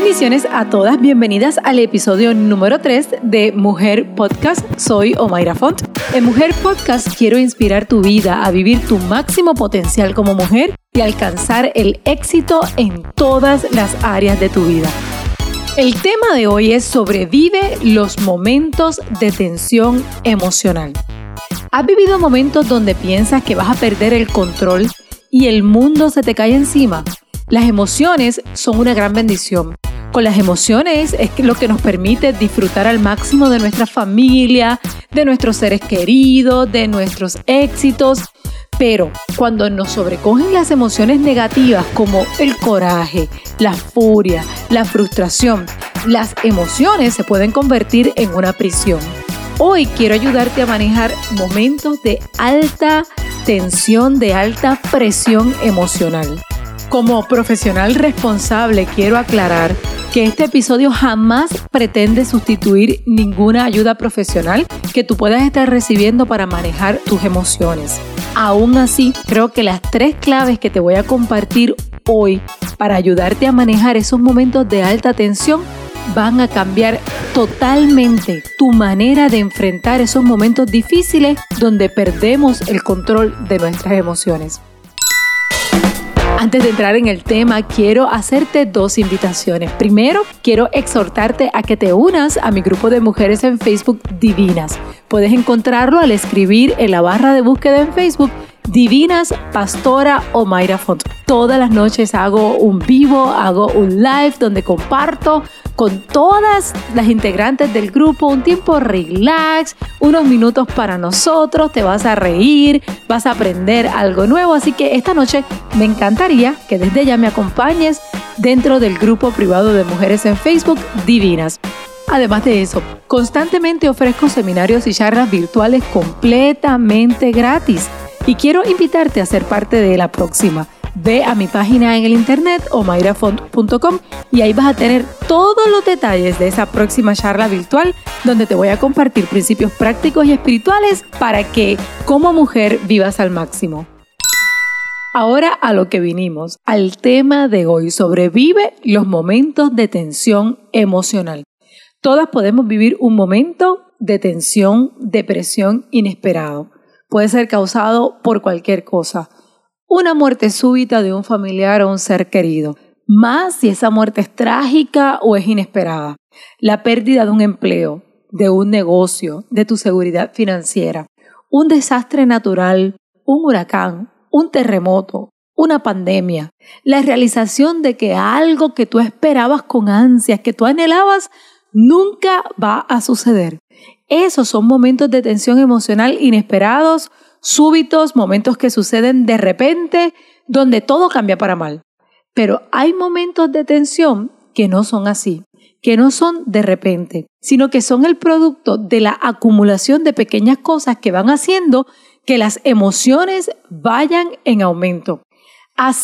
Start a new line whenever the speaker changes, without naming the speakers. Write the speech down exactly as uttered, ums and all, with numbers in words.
Bendiciones a todas, bienvenidas al episodio número tres de Mujer Podcast. Soy Omaira Font. En Mujer Podcast quiero inspirar tu vida a vivir tu máximo potencial como mujer y alcanzar el éxito en todas las áreas de tu vida. El tema de hoy es sobrevive los momentos de tensión emocional. ¿Has vivido momentos donde piensas que vas a perder el control y el mundo se te cae encima? Las emociones son una gran bendición. Con las emociones es lo que nos permite disfrutar al máximo de nuestra familia, de nuestros seres queridos, de nuestros éxitos. Pero cuando nos sobrecogen las emociones negativas como el coraje, la furia, la frustración, las emociones se pueden convertir en una prisión. Hoy quiero ayudarte a manejar momentos de alta tensión, de alta presión emocional. Como profesional responsable, quiero aclarar que este episodio jamás pretende sustituir ninguna ayuda profesional que tú puedas estar recibiendo para manejar tus emociones. Aún así, creo que las tres claves que te voy a compartir hoy para ayudarte a manejar esos momentos de alta tensión van a cambiar totalmente tu manera de enfrentar esos momentos difíciles donde perdemos el control de nuestras emociones. Antes de entrar en el tema, quiero hacerte dos invitaciones. Primero, quiero exhortarte a que te unas a mi grupo de mujeres en Facebook Divinas. Puedes encontrarlo al escribir en la barra de búsqueda en Facebook Divinas Pastora Omaira Font. Todas las noches hago un vivo, hago un live donde comparto con todas las integrantes del grupo un tiempo relax, unos minutos para nosotros, te vas a reír, vas a aprender algo nuevo. Así que esta noche me encantaría que desde ya me acompañes dentro del grupo privado de mujeres en Facebook Divinas. Además de eso, constantemente ofrezco seminarios y charlas virtuales completamente gratis y quiero invitarte a ser parte de la próxima. Ve a mi página en el internet omaira font punto com y ahí vas a tener todos los detalles de esa próxima charla virtual donde te voy a compartir principios prácticos y espirituales para que como mujer vivas al máximo. Ahora a lo que vinimos, al tema de hoy, sobrevive los momentos de tensión emocional. Todas podemos vivir un momento de tensión, depresión inesperado. Puede ser causado por cualquier cosa. Una muerte súbita de un familiar o un ser querido, más si esa muerte es trágica o es inesperada. La pérdida de un empleo, de un negocio, de tu seguridad financiera, un desastre natural, un huracán, un terremoto, una pandemia, la realización de que algo que tú esperabas con ansias, que tú anhelabas, nunca va a suceder. Esos son momentos de tensión emocional inesperados, súbitos, momentos que suceden de repente, donde todo cambia para mal. Pero hay momentos de tensión que no son así, que no son de repente, sino que son el producto de la acumulación de pequeñas cosas que van haciendo que las emociones vayan en aumento. Así